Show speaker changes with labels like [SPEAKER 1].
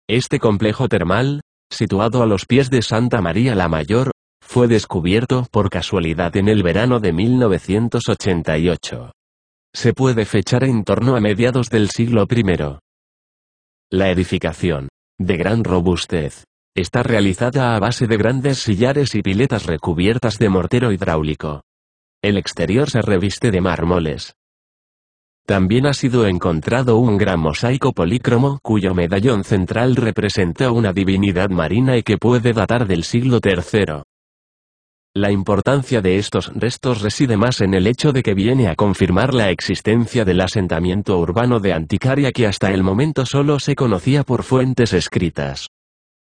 [SPEAKER 1] Este complejo termal, situado a los pies de Santa María la Mayor, fue descubierto por casualidad en el verano de 1988. Se puede fechar en torno a mediados del siglo I. La edificación, de gran robustez, está realizada a base de grandes sillares y piletas recubiertas de mortero hidráulico. El exterior se reviste de mármoles. También ha sido encontrado un gran mosaico polícromo cuyo medallón central representa una divinidad marina y que puede datar del siglo III. La importancia de estos restos reside más en el hecho de que viene a confirmar la existencia del asentamiento urbano de Anticaria que hasta el momento solo se conocía por fuentes escritas.